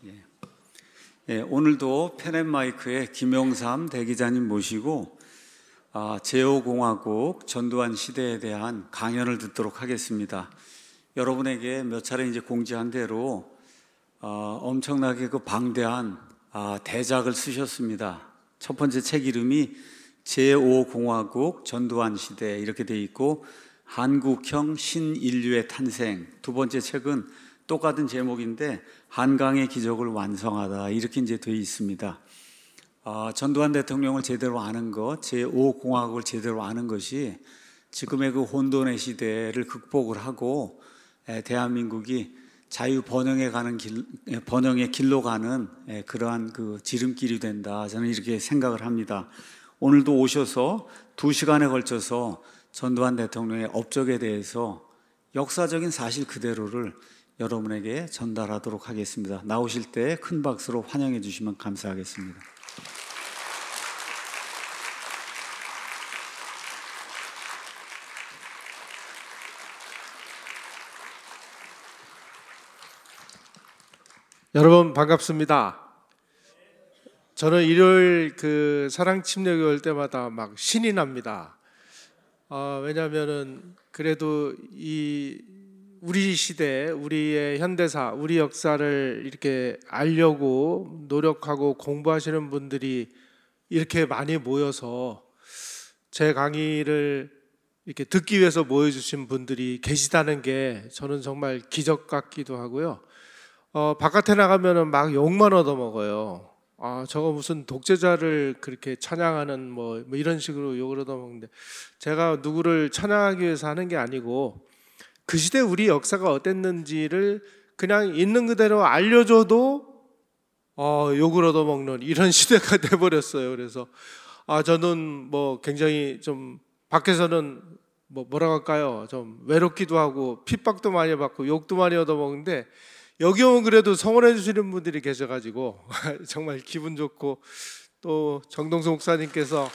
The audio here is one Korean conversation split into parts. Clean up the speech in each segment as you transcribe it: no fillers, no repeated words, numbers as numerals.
오늘도 펜앤마이크의 김영삼 대기자님 모시고 제5공화국 전두환 시대에 대한 강연을 듣도록 하겠습니다. 여러분에게 몇 차례 이제 공지한 대로 엄청나게 그 방대한 대작을 쓰셨습니다. 첫 번째 책 이름이 제5공화국 전두환 시대 이렇게 돼 있고, 한국형 신인류의 탄생. 두 번째 책은 똑같은 제목인데 한강의 기적을 완성하다 이렇게 이제 돼 있습니다. 전두환 대통령을 제대로 아는 것, 제5공화국을 제대로 아는 것이 지금의 그 혼돈의 시대를 극복을 하고 대한민국이 자유 번영의 길로 가는 그러한 그 지름길이 된다. 저는 이렇게 생각을 합니다. 오늘도 오셔서 2시간에 걸쳐서 전두환 대통령의 업적에 대해서 역사적인 사실 그대로를 여러분에게 전달하도록 하겠습니다. 나오실 때 큰 박수로 환영해 주시면 감사하겠습니다. 여러분 반갑습니다. 저는 일요일 그 사랑침례교회 올 때마다 막 신이 납니다. 왜냐하면은 그래도 우리 시대, 우리의 현대사, 우리 역사를 이렇게 알려고 노력하고 공부하시는 분들이 이렇게 많이 모여서 제 강의를 이렇게 듣기 위해서 모여주신 분들이 계시다는 게 저는 정말 기적 같기도 하고요. 바깥에 나가면은 막 욕만 얻어먹어요. 저거 무슨 독재자를 그렇게 찬양하는 뭐 이런 식으로 욕을 얻어먹는데, 제가 누구를 찬양하기 위해서 하는 게 아니고 그 시대 우리 역사가 어땠는지를 그냥 있는 그대로 알려줘도 욕을 얻어먹는 이런 시대가 돼버렸어요. 그래서 저는 뭐 굉장히 좀 밖에서는 뭐라고 할까요? 좀 외롭기도 하고 핍박도 많이 받고 욕도 많이 얻어먹는데, 여기 오면 그래도 성원해 주시는 분들이 계셔가지고 정말 기분 좋고, 또 정동수 목사님께서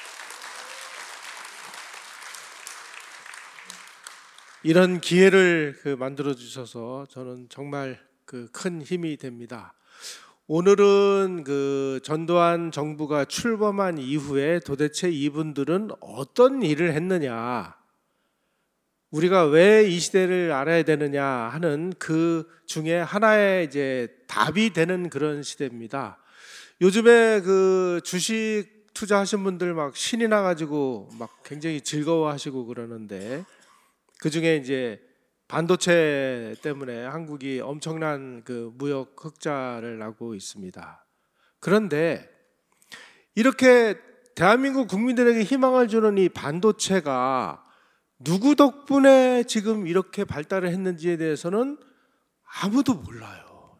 이런 기회를 만들어 주셔서 저는 정말 큰 힘이 됩니다. 오늘은 전두환 정부가 출범한 이후에 도대체 이분들은 어떤 일을 했느냐, 우리가 왜 이 시대를 알아야 되느냐 하는 그 중에 하나의 이제 답이 되는 그런 시대입니다. 요즘에 주식 투자하신 분들 막 신이 나가지고 막 굉장히 즐거워하시고 그러는데, 그 중에 이제 반도체 때문에 한국이 엄청난 무역 흑자를 나고 있습니다. 그런데 이렇게 대한민국 국민들에게 희망을 주는 이 반도체가 누구 덕분에 지금 이렇게 발달을 했는지에 대해서는 아무도 몰라요.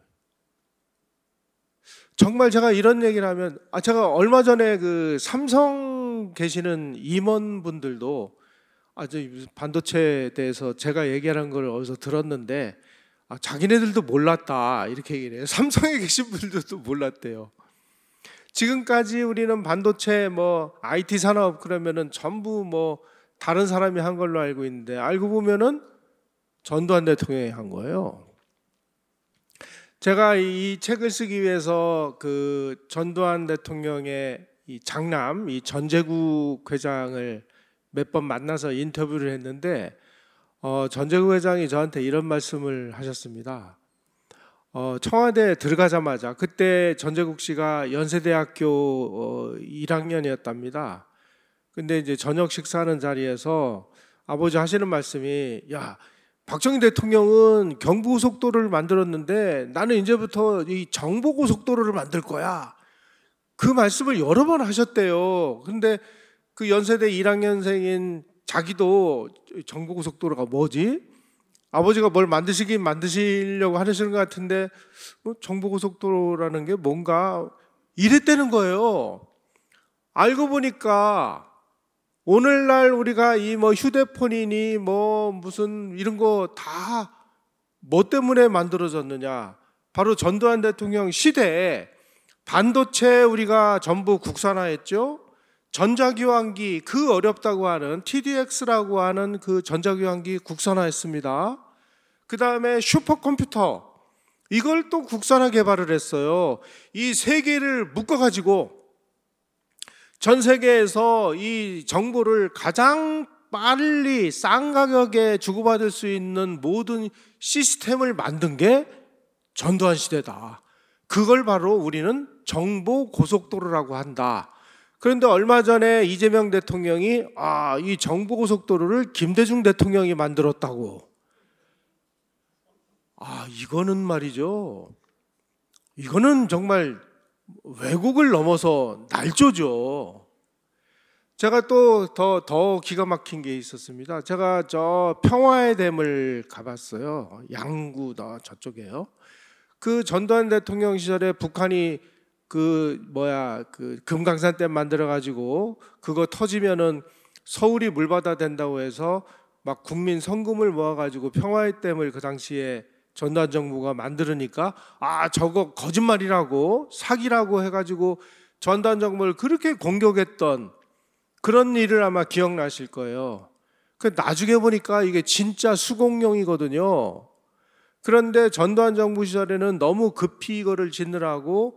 정말 제가 이런 얘기를 하면, 제가 얼마 전에 삼성 계시는 임원분들도 반도체에 대해서 제가 얘기하는 걸 어디서 들었는데 자기네들도 몰랐다 이렇게 얘기를 해요. 삼성에 계신 분들도 몰랐대요. 지금까지 우리는 반도체 IT 산업 그러면은 전부 다른 사람이 한 걸로 알고 있는데, 알고 보면은 전두환 대통령이 한 거예요. 제가 이 책을 쓰기 위해서 전두환 대통령의 이 장남, 이 전제국 회장을 몇 번 만나서 인터뷰를 했는데, 전제국 회장이 저한테 이런 말씀을 하셨습니다. 청와대에 들어가자마자, 그때 전제국 씨가 연세대학교 1학년이었답니다. 근데 이제 저녁 식사하는 자리에서 아버지 하시는 말씀이, 야, 박정희 대통령은 경부고속도로를 만들었는데 나는 이제부터 이 정보고속도로를 만들 거야. 그 말씀을 여러 번 하셨대요. 근데 연세대 1학년생인 자기도 정보고속도로가 뭐지? 아버지가 뭘 만드시려고 하시는 것 같은데, 정보고속도로라는 게 뭔가 이랬다는 거예요. 알고 보니까 오늘날 우리가 이 휴대폰이니 무슨 이런 거 다 뭐 때문에 만들어졌느냐, 바로 전두환 대통령 시대에 반도체 우리가 전부 국산화했죠. 전자기환기, 어렵다고 하는 TDX라고 하는 전자기환기 국산화했습니다. 그 다음에 슈퍼컴퓨터, 이걸 또 국산화 개발을 했어요. 이 세 개를 묶어가지고 전 세계에서 이 정보를 가장 빨리 싼 가격에 주고받을 수 있는 모든 시스템을 만든 게 전두환 시대다. 그걸 바로 우리는 정보 고속도로라고 한다. 그런데 얼마 전에 이재명 대통령이 이 정보 고속도로를 김대중 대통령이 만들었다고. 이거는 말이죠. 이거는 정말 왜곡을 넘어서 날조죠. 제가 또 더 기가 막힌 게 있었습니다. 제가 저 평화의 댐을 가봤어요. 양구 저쪽에요. 그 전두환 대통령 시절에 북한이 그 금강산댐 만들어 가지고 그거 터지면은 서울이 물바다 된다고 해서 막 국민 성금을 모아 가지고 평화의 댐을 그 당시에 전두환 정부가 만들으니까 저거 거짓말이라고 사기라고 해가지고 전두환 정부를 그렇게 공격했던 그런 일을 아마 기억나실 거예요. 나중에 보니까 이게 진짜 수공용이거든요. 그런데 전두환 정부 시절에는 너무 급히 이거를 짓느라고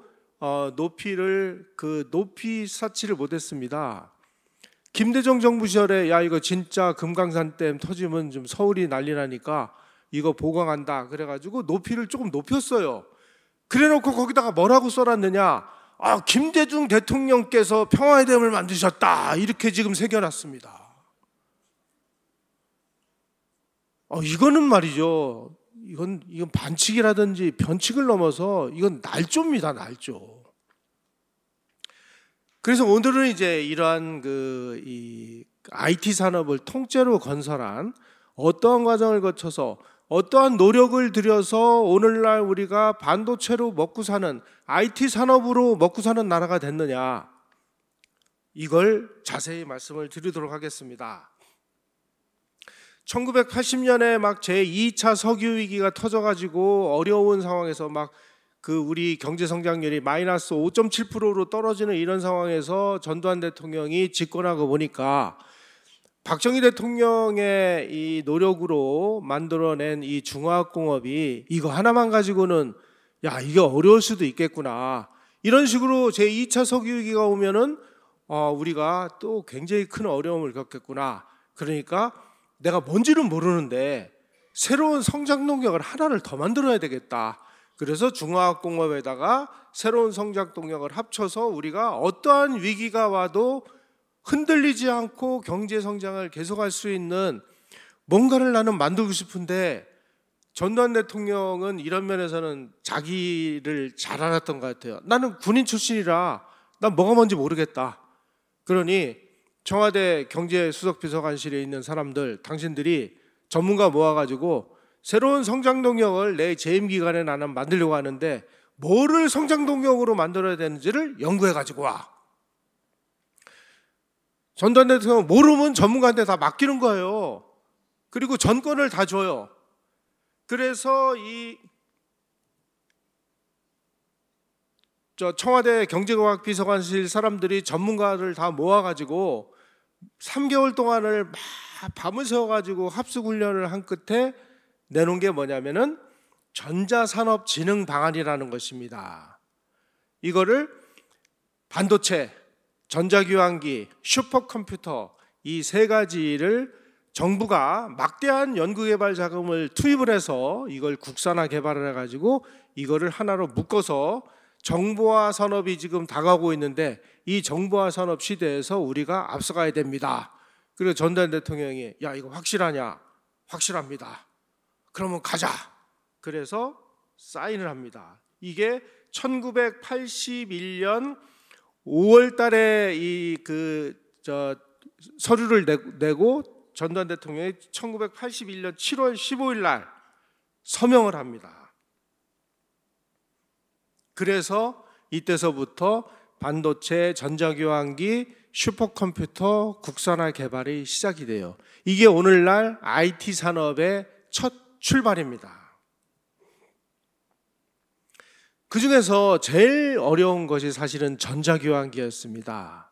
높이 쌓지를 못했습니다. 김대중 정부 시절에 이거 진짜 금강산댐 터지면 좀 서울이 난리 나니까 이거 보강한다 그래가지고 높이를 조금 높였어요. 그래놓고 거기다가 뭐라고 써놨느냐, 김대중 대통령께서 평화의 댐을 만드셨다 이렇게 지금 새겨놨습니다. 이거는 말이죠, 이건 반칙이라든지 변칙을 넘어서 이건 날조입니다, 날조. 그래서 오늘은 이제 이러한 이 IT 산업을 통째로 건설한 어떠한 과정을 거쳐서 어떠한 노력을 들여서 오늘날 우리가 반도체로 먹고 사는 IT 산업으로 먹고 사는 나라가 됐느냐, 이걸 자세히 말씀을 드리도록 하겠습니다. 1980년에 막 제2차 석유 위기가 터져가지고 어려운 상황에서 우리 경제 성장률이 마이너스 5.7%로 떨어지는 이런 상황에서 전두환 대통령이 집권하고 보니까 박정희 대통령의 이 노력으로 만들어낸 이 중화학공업이 이거 하나만 가지고는 이게 어려울 수도 있겠구나, 이런 식으로 제2차 석유 위기가 오면은 우리가 또 굉장히 큰 어려움을 겪겠구나. 그러니까 내가 뭔지는 모르는데 새로운 성장 동력을 하나를 더 만들어야 되겠다. 그래서 중화학공업에다가 새로운 성장 동력을 합쳐서 우리가 어떠한 위기가 와도 흔들리지 않고 경제 성장을 계속할 수 있는 뭔가를 나는 만들고 싶은데, 전두환 대통령은 이런 면에서는 자기를 잘 알았던 것 같아요. 나는 군인 출신이라 난 뭐가 뭔지 모르겠다. 그러니 청와대 경제수석비서관실에 있는 사람들, 당신들이 전문가 모아가지고 새로운 성장 동력을 내 재임 기간에 나는 만들려고 하는데 뭐를 성장 동력으로 만들어야 되는지를 연구해가지고 와. 전두환 대통령 모르면 전문가한테 다 맡기는 거예요. 그리고 전권을 다 줘요. 그래서 청와대 경제과학비서관실 사람들이 전문가를 다 모아가지고 3개월 동안을 막 밤을 새워가지고 합숙훈련을 한 끝에 내놓은 게 뭐냐면은 전자산업진흥방안이라는 것입니다. 이거를 반도체, 전자교환기, 슈퍼컴퓨터 이 세 가지를 정부가 막대한 연구개발 자금을 투입을 해서 이걸 국산화 개발을 해가지고 이거를 하나로 묶어서 정보화 산업이 지금 다가오고 있는데, 이 정보화 산업 시대에서 우리가 앞서가야 됩니다. 그리고 전두환 대통령이 이거 확실하냐? 확실합니다. 그러면 가자. 그래서 사인을 합니다. 이게 1981년 5월 달에 서류를 내고 전두환 대통령이 1981년 7월 15일 날 서명을 합니다. 그래서 이때서부터 반도체, 전자교환기, 슈퍼컴퓨터 국산화 개발이 시작이 돼요. 이게 오늘날 IT 산업의 첫 출발입니다. 그 중에서 제일 어려운 것이 사실은 전자교환기였습니다.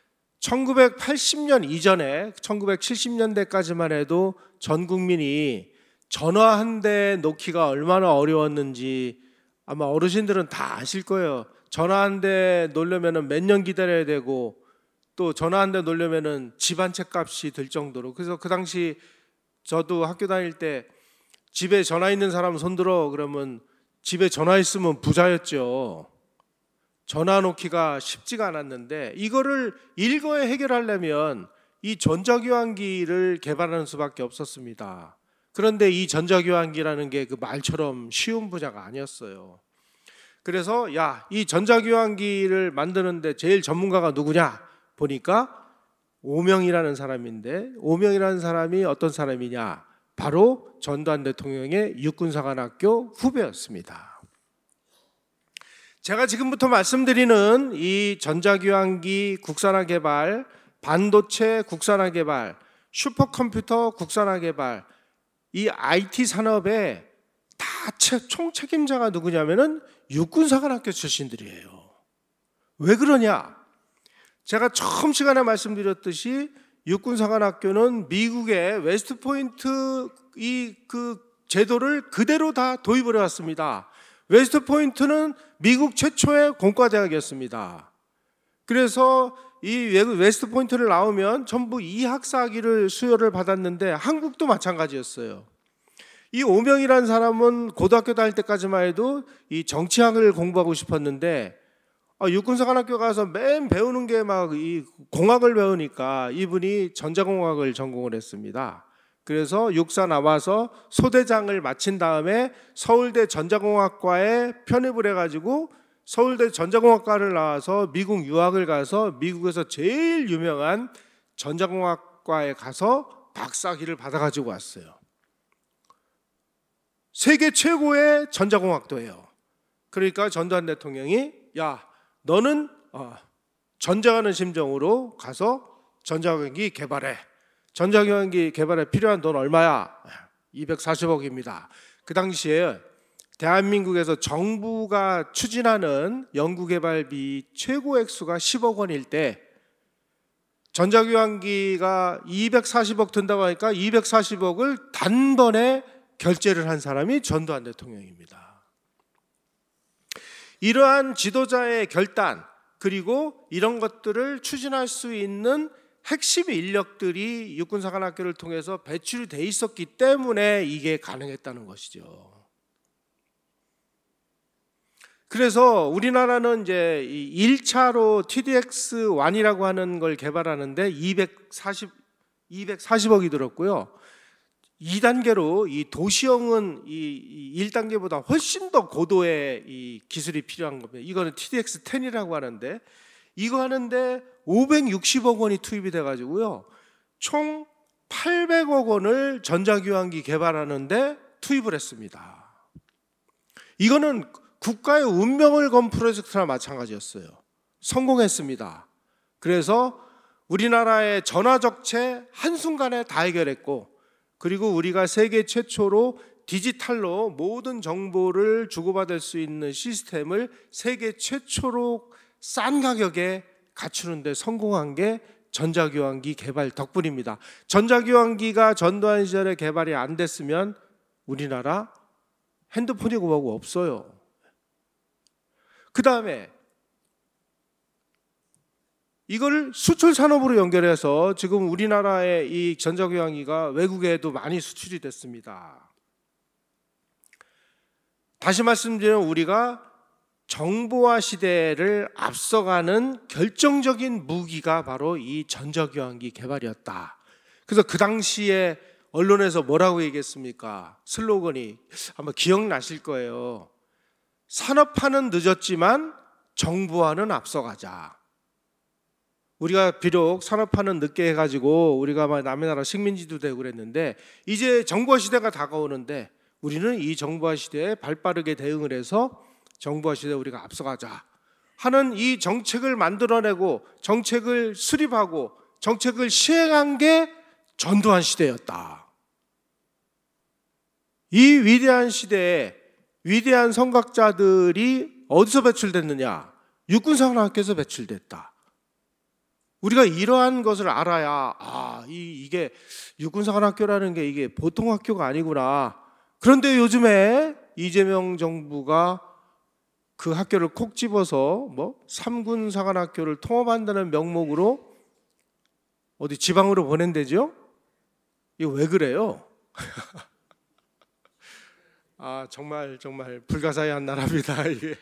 1980년 이전에 1970년대까지만 해도 전 국민이 전화 한 대 놓기가 얼마나 어려웠는지 아마 어르신들은 다 아실 거예요. 전화 한 대 놓으려면 몇 년 기다려야 되고, 또 전화 한 대 놓으려면 집 한 채 값이 들 정도로. 그래서 그 당시 저도 학교 다닐 때 집에 전화 있는 사람 손들어 그러면 집에 전화 있으면 부자였죠. 전화 놓기가 쉽지가 않았는데, 이거를 일거에 해결하려면 이 전자교환기를 개발하는 수밖에 없었습니다. 그런데 이 전자교환기라는 게 그 말처럼 쉬운 분야가 아니었어요. 그래서 이 전자교환기를 만드는데 제일 전문가가 누구냐 보니까 오명이라는 사람인데, 오명이라는 사람이 어떤 사람이냐, 바로 전두환 대통령의 육군사관학교 후배였습니다. 제가 지금부터 말씀드리는 이 전자교환기 국산화 개발, 반도체 국산화 개발, 슈퍼컴퓨터 국산화 개발, 이 IT 산업의 다 총책임자가 누구냐면은 육군사관학교 출신들이에요. 왜 그러냐? 제가 처음 시간에 말씀드렸듯이 육군사관학교는 미국의 웨스트포인트 그 제도를 그대로 다 도입을 해왔습니다. 웨스트포인트는 미국 최초의 공과대학이었습니다. 그래서 이 웨스트포인트를 나오면 전부 이학사학위를 수여를 받았는데, 한국도 마찬가지였어요. 이 오명이라는 사람은 고등학교 다닐 때까지만 해도 이 정치학을 공부하고 싶었는데, 육군사관학교 가서 맨 배우는 게 막 이 공학을 배우니까 이분이 전자공학을 전공을 했습니다. 그래서 육사 나와서 소대장을 마친 다음에 서울대 전자공학과에 편입을 해가지고 서울대 전자공학과를 나와서 미국 유학을 가서 미국에서 제일 유명한 전자공학과에 가서 박사학위를 받아가지고 왔어요. 세계 최고의 전자공학도예요. 그러니까 전두환 대통령이 너는 전쟁하는 심정으로 가서 전자교환기 개발해. 전자교환기 개발에 필요한 돈 얼마야? 240억입니다. 그 당시에 대한민국에서 정부가 추진하는 연구개발비 최고 액수가 10억 원일 때, 전자교환기가 240억 든다고 하니까 240억을 단번에 결제를 한 사람이 전두환 대통령입니다. 이러한 지도자의 결단, 그리고 이런 것들을 추진할 수 있는 핵심 인력들이 육군사관학교를 통해서 배출이 돼 있었기 때문에 이게 가능했다는 것이죠. 그래서 우리나라는 이제 1차로 TDX1이라고 하는 걸 개발하는데 240억이 들었고요. 2단계로 이 도시형은 이 1단계보다 훨씬 더 고도의 이 기술이 필요한 겁니다. 이거는 TDX10이라고 하는데, 이거 하는데 560억 원이 투입이 돼가지고요, 총 800억 원을 전자교환기 개발하는데 투입을 했습니다. 이거는 국가의 운명을 건 프로젝트나 마찬가지였어요. 성공했습니다. 그래서 우리나라의 전화적체 한순간에 다 해결했고, 그리고 우리가 세계 최초로 디지털로 모든 정보를 주고받을 수 있는 시스템을 세계 최초로 싼 가격에 갖추는 데 성공한 게 전자교환기 개발 덕분입니다. 전자교환기가 전두환 시절에 개발이 안 됐으면 우리나라 핸드폰이고 뭐고 없어요. 그 다음에 이걸 수출 산업으로 연결해서 지금 우리나라의 이 전자교환기가 외국에도 많이 수출이 됐습니다. 다시 말씀드리면 우리가 정보화 시대를 앞서가는 결정적인 무기가 바로 이 전자교환기 개발이었다. 그래서 그 당시에 언론에서 뭐라고 얘기했습니까? 슬로건이 아마 기억나실 거예요. 산업화는 늦었지만 정보화는 앞서가자. 우리가 비록 산업화는 늦게 해가지고 우리가 막 남의 나라 식민지도 되고 그랬는데, 이제 정보화 시대가 다가오는데 우리는 이 정보화 시대에 발빠르게 대응을 해서 정보화 시대에 우리가 앞서가자 하는 이 정책을 만들어내고 정책을 수립하고 정책을 시행한 게 전두환 시대였다. 이 위대한 시대에 위대한 선각자들이 어디서 배출됐느냐? 육군사관학교에서 배출됐다. 우리가 이러한 것을 알아야 이게 육군사관학교라는 게 이게 보통 학교가 아니구나. 그런데 요즘에 이재명 정부가 그 학교를 콕 집어서 뭐 3군 사관학교를 통합한다는 명목으로 어디 지방으로 보낸대죠? 이거 왜 그래요? 아, 정말 불가사의한 나라입니다, 이게.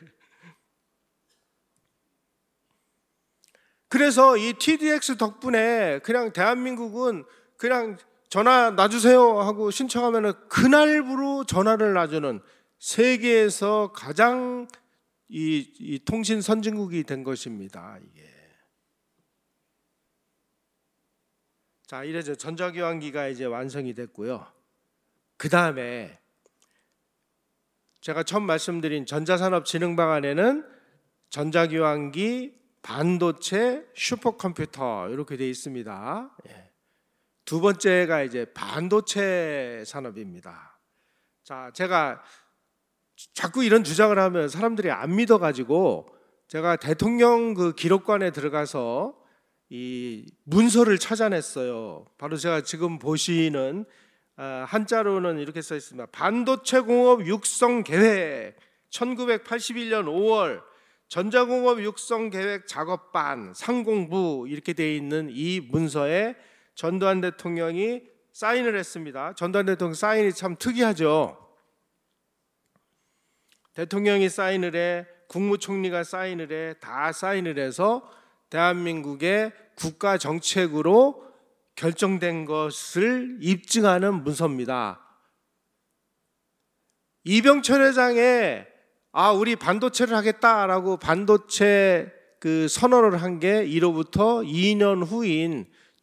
그래서 이 TDX 덕분에 그냥 대한민국은 그냥 전화 놔주세요 하고 신청하면 그날부로 전화를 놔주는 세계에서 가장 이 통신 선진국이 된 것입니다, 이게. 자, 이래서 전자기관기가 이제 완성이 됐고요. 그 다음에 제가 처음 말씀드린 전자산업진흥 방안에는 전자기관기, 반도체, 슈퍼컴퓨터 이렇게 되어 있습니다. 두 번째가 이제 반도체 산업입니다. 자, 제가 자꾸 이런 주장을 하면 사람들이 안 믿어가지고 제가 대통령 그 기록관에 들어가서 이 문서를 찾아냈어요. 바로 제가 지금 보시는 한자로는 이렇게 써 있습니다. 반도체 공업 육성 계획 1981년 5월 전자공업 육성 계획 작업반 상공부 이렇게 되어 있는 이 문서에 전두환 대통령이 사인을 했습니다. 전두환 대통령 사인이 참 특이하죠. 대통령이 사인을 해, 국무총리가 사인을 해, 다 사인을 해서 대한민국의 국가 정책으로 결정된 것을 입증하는 문서입니다. 이병철 회장의 우리 반도체를 하겠다라고 반도체 그 선언을 한 게 이로부터 2년 후인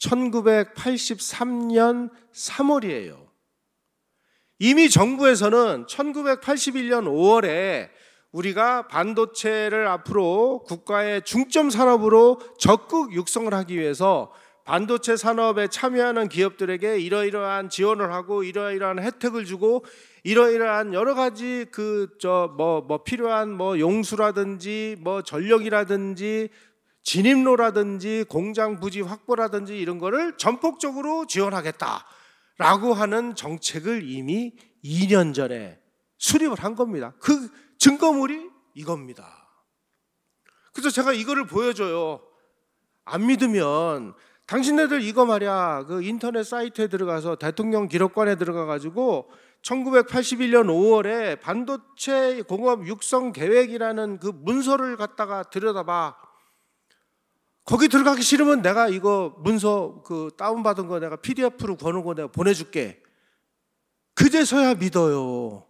1983년 3월이에요. 이미 정부에서는 1981년 5월에 우리가 반도체를 앞으로 국가의 중점 산업으로 적극 육성을 하기 위해서 반도체 산업에 참여하는 기업들에게 이러이러한 지원을 하고 이러이러한 혜택을 주고 이러이러한 여러 가지 필요한 용수라든지 전력이라든지 진입로라든지 공장 부지 확보라든지 이런 거를 전폭적으로 지원하겠다라고 하는 정책을 이미 2년 전에 수립을 한 겁니다. 그 증거물이 이겁니다. 그래서 제가 이거를 보여줘요. 안 믿으면 당신네들 이거 말이야, 그 인터넷 사이트에 들어가서 대통령 기록관에 들어가가지고 1981년 5월에 반도체 공업 육성 계획이라는 그 문서를 갖다가 들여다봐. 거기 들어가기 싫으면 내가 이거 문서 그 다운받은 거 내가 PDF로 거는 거 내가 보내줄게. 그제서야 믿어요.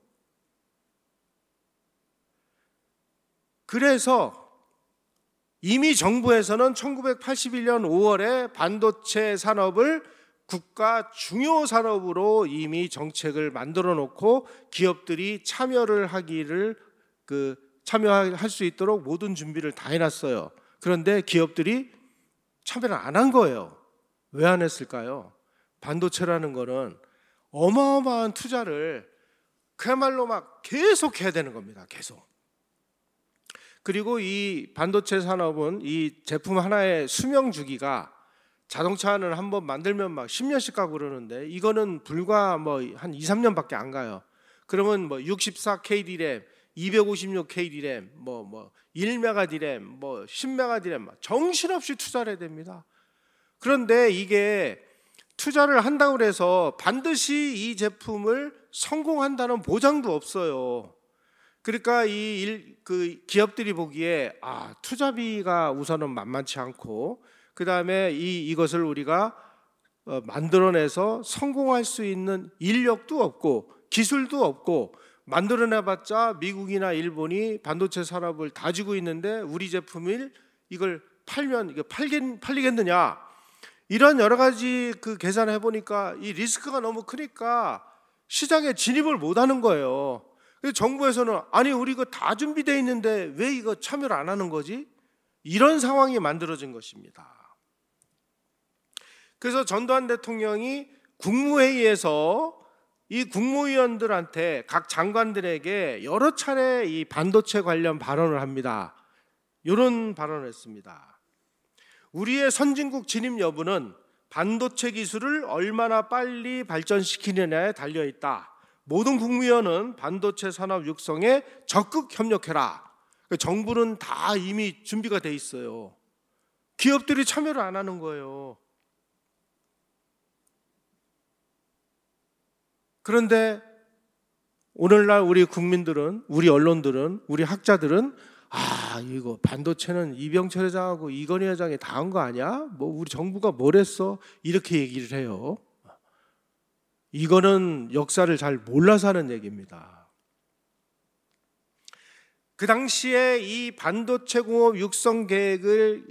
그래서 이미 정부에서는 1981년 5월에 반도체 산업을 국가 중요 산업으로 이미 정책을 만들어 놓고 기업들이 참여를 하기를 참여할 수 있도록 모든 준비를 다 해놨어요. 그런데 기업들이 참여를 안 한 거예요. 왜 안 했을까요? 반도체라는 거는 어마어마한 투자를 그야말로 막 계속 해야 되는 겁니다. 계속. 그리고 이 반도체 산업은 이 제품 하나의 수명 주기가 자동차는 한번 만들면 막 10년씩 가고 그러는데 이거는 불과 한 2, 3년밖에 안 가요. 그러면 64K D램, 256K D램, 1메가 D램, 10메가 D램 정신없이 투자를 해야 됩니다. 그런데 이게 투자를 한다고 해서 반드시 이 제품을 성공한다는 보장도 없어요. 그러니까 그 기업들이 보기에 투자비가 우선은 만만치 않고 그 다음에 이것을 우리가 만들어내서 성공할 수 있는 인력도 없고 기술도 없고 만들어내봤자 미국이나 일본이 반도체 산업을 다지고 있는데 우리 제품을 이걸 팔면 이게 팔리겠느냐 이런 여러 가지 그 계산을 해보니까 이 리스크가 너무 크니까 시장에 진입을 못하는 거예요. 그래서 정부에서는 아니 우리 이거 다 준비되어 있는데 왜 이거 참여를 안 하는 거지? 이런 상황이 만들어진 것입니다. 그래서 전두환 대통령이 국무회의에서 이 국무위원들한테 각 장관들에게 여러 차례 이 반도체 관련 발언을 합니다. 이런 발언을 했습니다. 우리의 선진국 진입 여부는 반도체 기술을 얼마나 빨리 발전시키느냐에 달려있다. 모든 국무위원은 반도체 산업 육성에 적극 협력해라. 정부는 다 이미 준비가 돼 있어요. 기업들이 참여를 안 하는 거예요. 그런데 오늘날 우리 국민들은, 우리 언론들은, 우리 학자들은 이거 반도체는 이병철 회장하고 이건희 회장이 다 한 거 아니야? 뭐 우리 정부가 뭘 했어? 이렇게 얘기를 해요. 이거는 역사를 잘 몰라서 하는 얘기입니다. 그 당시에 이 반도체 공업 육성 계획을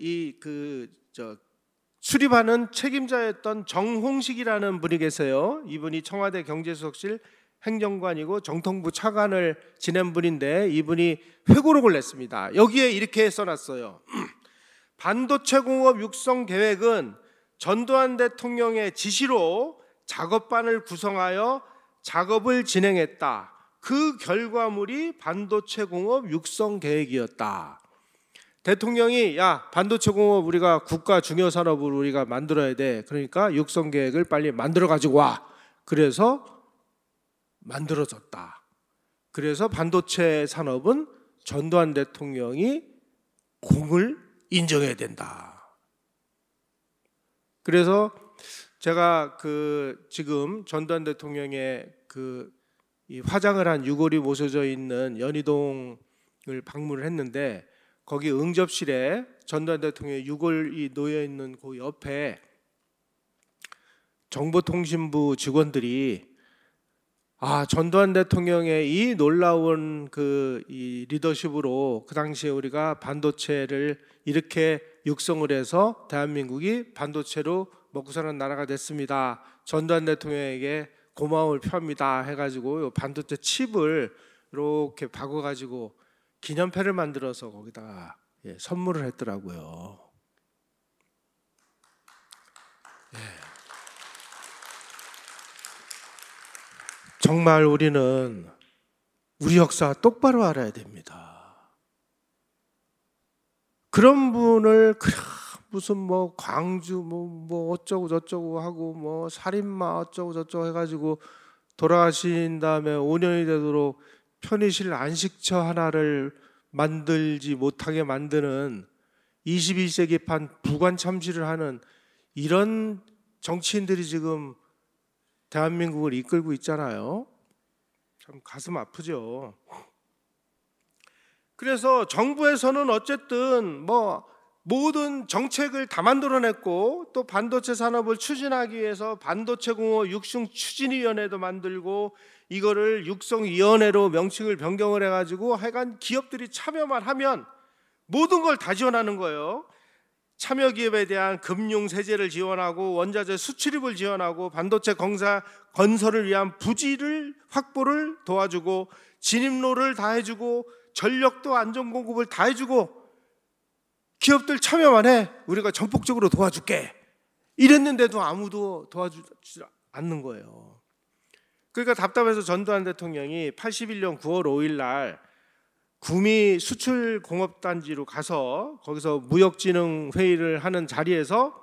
수립하는 책임자였던 정홍식이라는 분이 계세요. 이분이 청와대 경제수석실 행정관이고 정통부 차관을 지낸 분인데 이분이 회고록을 냈습니다. 여기에 이렇게 써놨어요. 반도체 공업 육성 계획은 전두환 대통령의 지시로 작업반을 구성하여 작업을 진행했다. 그 결과물이 반도체 공업 육성 계획이었다. 대통령이 반도체 공업 우리가 국가 중요 산업을 우리가 만들어야 돼. 그러니까 육성 계획을 빨리 만들어 가지고 와. 그래서 만들어졌다. 그래서 반도체 산업은 전두환 대통령이 공을 인정해야 된다. 그래서 제가 지금 전두환 대통령의 이 화장을 한 유골이 모셔져 있는 연희동을 방문을 했는데 거기 응접실에 전두환 대통령의 유골이 놓여 있는 그 옆에 정보통신부 직원들이 전두환 대통령의 이 놀라운 이 리더십으로 그 당시에 우리가 반도체를 이렇게 육성을 해서 대한민국이 반도체로 먹고 사는 나라가 됐습니다. 전두환 대통령에게 고마움을 표합니다. 해가지고 반도체 칩을 이렇게 박아가지고 기념패를 만들어서 거기다가 선물을 했더라고요. 정말 우리는 우리 역사 똑바로 알아야 됩니다. 그런 분을 무슨 뭐 광주 뭐 어쩌고 저쩌고 하고 뭐 살인마 어쩌고 저쩌고 해가지고 돌아가신 다음에 5년이 되도록 편의실 안식처 하나를 만들지 못하게 만드는 21세기판 부관 참시를 하는 이런 정치인들이 지금 대한민국을 이끌고 있잖아요. 참 가슴 아프죠. 그래서 정부에서는 어쨌든 모든 정책을 다 만들어냈고 또 반도체 산업을 추진하기 위해서 반도체 공업 육성 추진위원회도 만들고 이거를 육성위원회로 명칭을 변경을 해가지고 하여간 기업들이 참여만 하면 모든 걸 다 지원하는 거예요. 참여 기업에 대한 금융 세제를 지원하고 원자재 수출입을 지원하고 반도체 건설을 위한 부지를 확보를 도와주고 진입로를 다 해주고 전력도 안전 공급을 다 해주고 기업들 참여만 해. 우리가 전폭적으로 도와줄게. 이랬는데도 아무도 도와주지 않는 거예요. 그러니까 답답해서 전두환 대통령이 81년 9월 5일 날 구미 수출공업단지로 가서 거기서 무역진흥회의를 하는 자리에서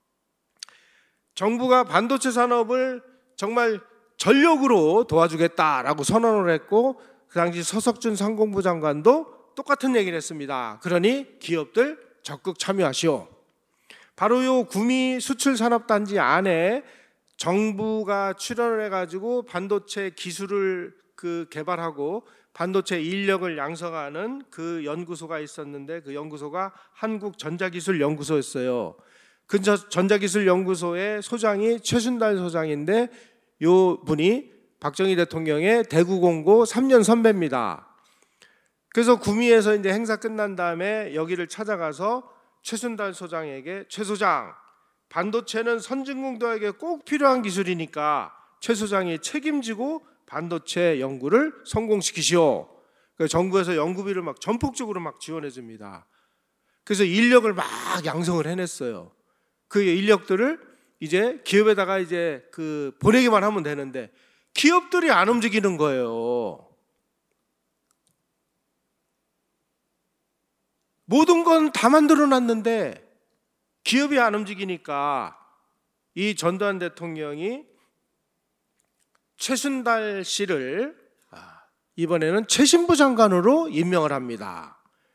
정부가 반도체 산업을 정말 전력으로 도와주겠다라고 선언을 했고 그 당시 서석준 상공부 장관도 똑같은 얘기를 했습니다. 그러니 기업들 적극 참여하시오. 바로 이 구미 수출산업단지 안에 정부가 출연을 해가지고 반도체 기술을 개발하고 반도체 인력을 양성하는 그 연구소가 있었는데 그 연구소가 한국전자기술연구소였어요. 그 전자기술연구소의 소장이 최순달 소장인데 이 분이 박정희 대통령의 대구공고 3년 선배입니다. 그래서 구미에서 이제 행사 끝난 다음에 여기를 찾아가서 최순달 소장에게 최 소장, 반도체는 선진국들에게 꼭 필요한 기술이니까 최 소장이 책임지고 반도체 연구를 성공시키시오. 그래서 정부에서 연구비를 전폭적으로 지원해 줍니다. 그래서 인력을 양성을 해냈어요. 그 인력들을 이제 기업에다가 이제 보내기만 하면 되는데 기업들이 안 움직이는 거예요. 모든 건 다 만들어 놨는데 기업이 안 움직이니까 이 전두환 대통령이 최순달 씨를 이번에는 최신부 장관으로 임명을 합니다.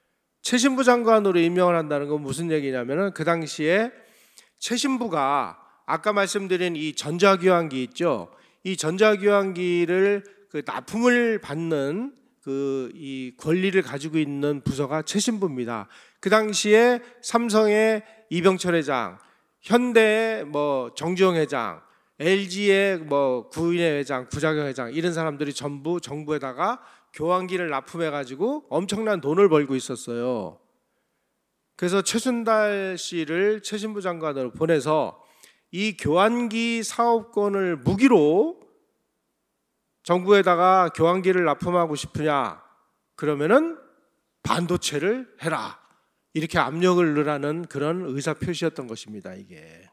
최신부 장관으로 임명을 한다는 건 무슨 얘기냐면은 그 당시에 최신부가 아까 말씀드린 이 전자교환기 있죠. 이 전자교환기를 그 납품을 받는 그 이 권리를 가지고 있는 부서가 최신부입니다. 그 당시에 삼성의 이병철 회장, 현대의 뭐 정주영 회장, LG의 뭐 구인혜 회장, 구자경 회장 이런 사람들이 전부 정부에다가 교환기를 납품해 가지고 엄청난 돈을 벌고 있었어요. 그래서 최순달 씨를 최신부 장관으로 보내서 이 교환기 사업권을 무기로 정부에다가 교환기를 납품하고 싶으냐 그러면은 반도체를 해라 이렇게 압력을 넣으라는 그런 의사 표시였던 것입니다. 이게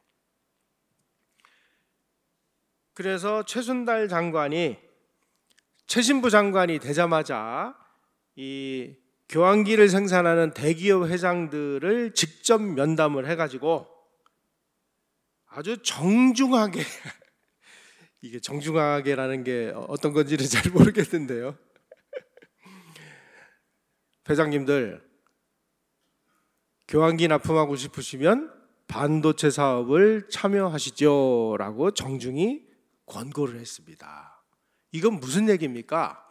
그래서 최순달 장관이 최신부 장관이 되자마자 이 교환기를 생산하는 대기업 회장들을 직접 면담을 해가지고 아주 정중하게 이게 정중하게라는 게 어떤 건지는 잘 모르겠는데요. 회장님들 교환기 납품하고 싶으시면 반도체 사업을 참여하시죠 라고 정중히 권고를 했습니다. 이건 무슨 얘기입니까?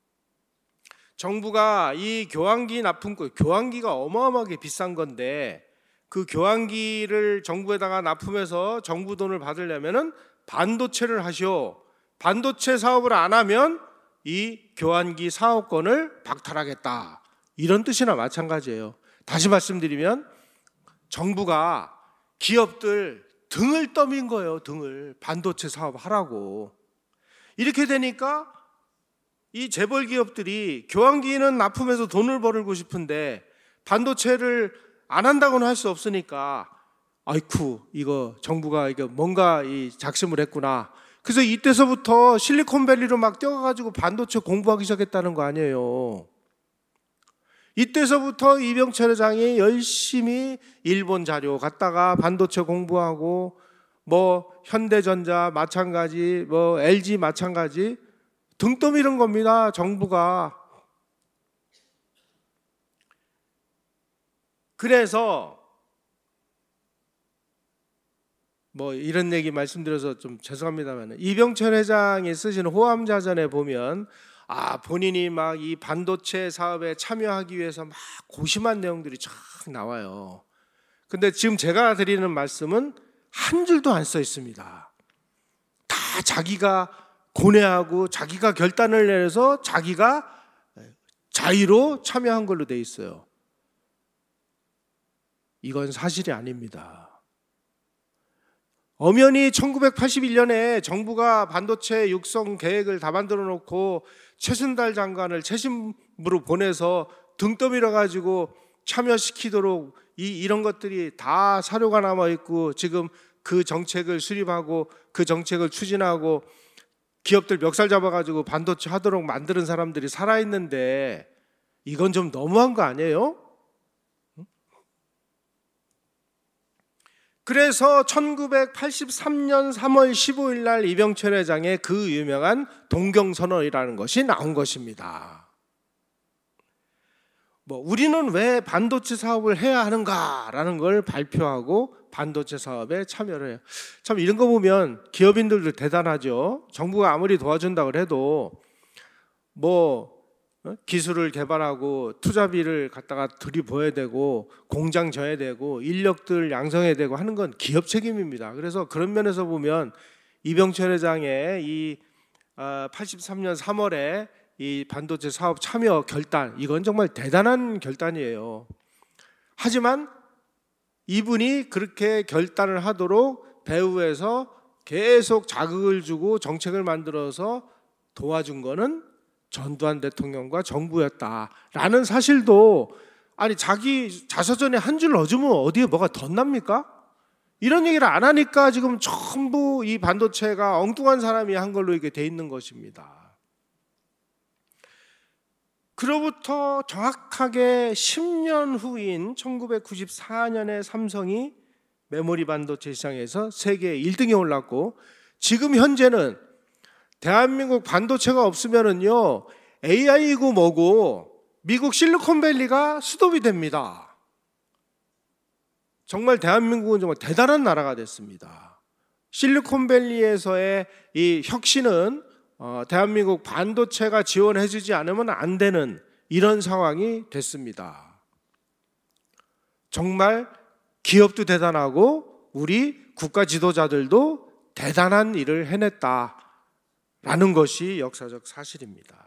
정부가 이 교환기 납품권, 교환기가 어마어마하게 비싼 건데 그 교환기를 정부에다가 납품해서 정부 돈을 받으려면은 반도체를 하시오. 반도체 사업을 안 하면 이 교환기 사업권을 박탈하겠다. 이런 뜻이나 마찬가지예요. 다시 말씀드리면 정부가 기업들 등을 떠민 거예요. 등을 반도체 사업 하라고. 이렇게 되니까 이 재벌 기업들이 교환기는 납품해서 돈을 벌고 싶은데 반도체를 안 한다고는 할 수 없으니까 아이쿠 이거 정부가 이거 뭔가 이 작심을 했구나. 그래서 이때서부터 실리콘밸리로 막 뛰어가지고 반도체 공부하기 시작했다는 거 아니에요. 이때서부터 이병철 회장이 열심히 일본 자료 갖다가 반도체 공부하고 뭐 현대전자 마찬가지 뭐 LG 마찬가지 등 떠미는 겁니다. 정부가. 그래서 뭐 이런 얘기 말씀드려서 좀 죄송합니다만 이병철 회장이 쓰신 호암자전에 보면 본인이 막 이 반도체 사업에 참여하기 위해서 막 고심한 내용들이 쫙 나와요. 근데 지금 제가 드리는 말씀은 한 줄도 안 써 있습니다. 다 자기가 고뇌하고 자기가 결단을 내려서 자기가 자의로 참여한 걸로 돼 있어요. 이건 사실이 아닙니다. 엄연히 1981년에 정부가 반도체 육성 계획을 다 만들어 놓고 최순달 장관을 최신부로 보내서 등 떠밀어 가지고 참여시키도록 이런 것들이 다 사료가 남아 있고 지금 그 정책을 수립하고 그 정책을 추진하고 기업들 멱살 잡아 가지고 반도체 하도록 만드는 사람들이 살아 있는데 이건 좀 너무한 거 아니에요? 그래서 1983년 3월 15일 날 이병철 회장의 그 유명한 동경선언이라는 것이 나온 것입니다. 우리는 왜 반도체 사업을 해야 하는가라는 걸 발표하고 반도체 사업에 참여를 해요. 참 이런 거 보면 기업인들도 대단하죠. 정부가 아무리 도와준다고 해도 기술을 개발하고 투자비를 갖다가 들이부어야 되고 공장 져야 되고 인력들 양성해야 되고 하는 건 기업 책임입니다. 그래서 그런 면에서 보면 이병철 회장의 이 83년 3월에 이 반도체 사업 참여 결단 이건 정말 대단한 결단이에요. 하지만 이분이 그렇게 결단을 하도록 배후에서 계속 자극을 주고 정책을 만들어서 도와준 거는 전두환 대통령과 정부였다라는 사실도 자기 자서전에 한 줄 넣어주면 어디에 뭐가 덧납니까? 이런 얘기를 안 하니까 지금 전부 이 반도체가 엉뚱한 사람이 한 걸로 이게 돼 있는 것입니다. 그로부터 정확하게 10년 후인 1994년에 삼성이 메모리 반도체 시장에서 세계 1등에 올랐고 지금 현재는 대한민국 반도체가 없으면은요 AI고 뭐고 미국 실리콘밸리가 수도비 됩니다. 정말 대한민국은 정말 대단한 나라가 됐습니다. 실리콘밸리에서의 이 혁신은 대한민국 반도체가 지원해주지 않으면 안 되는 이런 상황이 됐습니다. 정말 기업도 대단하고 우리 국가 지도자들도 대단한 일을 해냈다라는 것이 역사적 사실입니다.